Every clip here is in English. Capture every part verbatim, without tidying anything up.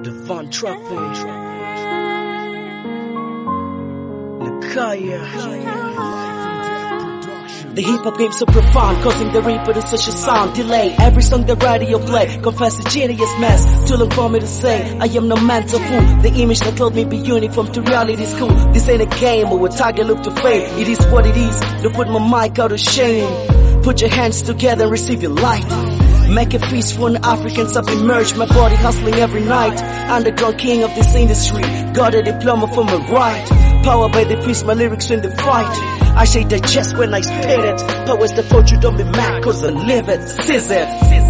Devon Truffin, Nakaya. The hip-hop game's so profound, causing the reaper to such a sound delay. Every song the radio play, confess a genius mess. Too long for me to say, I am no mental fool. The image that told me be uniform to reality school. This ain't a game or a target look to fame. It is what it is, don't put my mic out of shame. Put your hands together and receive your light. Make a feast for an African submerged. My body hustling every night. Underground king of this industry. Got a diploma for my right. Power by the fist, my lyrics win the fight. I say digest when I spit it. Powers the fortune, don't be mad cause I live it. Seize it.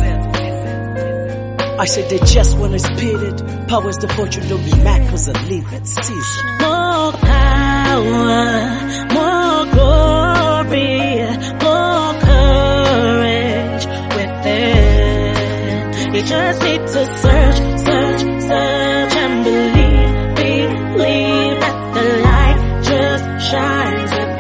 I say digest when I spit it. Powers the fortune, don't be mad cause I live it. Seize it. More power, more glory, more courage within. You just need to search, search, search and believe, believe that the light just shines within.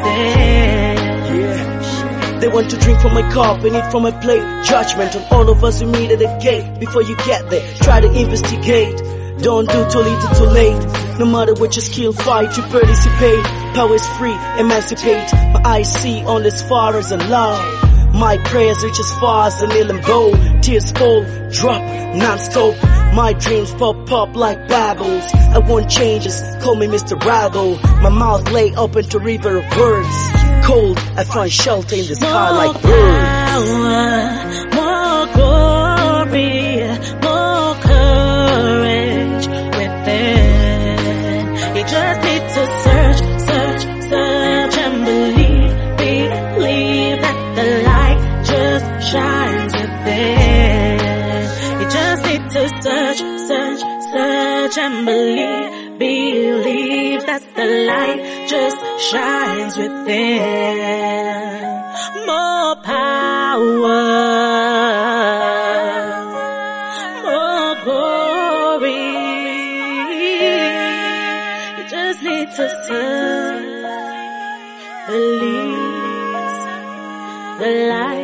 Yeah. They want to drink from my cup and eat from my plate. Judgment on all of us who meet at the gate. Before you get there, try to investigate. Don't do too little too late. No matter what your skill, fight to participate. Power is free, emancipate. My eyes see only as far as Allah. My prayers reach as far as the nail and bow. Tears fall, drop, non-stop. My dreams pop up like babbles. I want changes, call me Mister Rattle. My mouth lay open to river of words. Cold, I find shelter in the sky like birds. More power, more glory, more courage within. You just need to search, search, search and believe, believe that the light just shines within. You just need to search, search, search and believe, believe that the light just shines within. More power, more glory. You just need to search, believe the light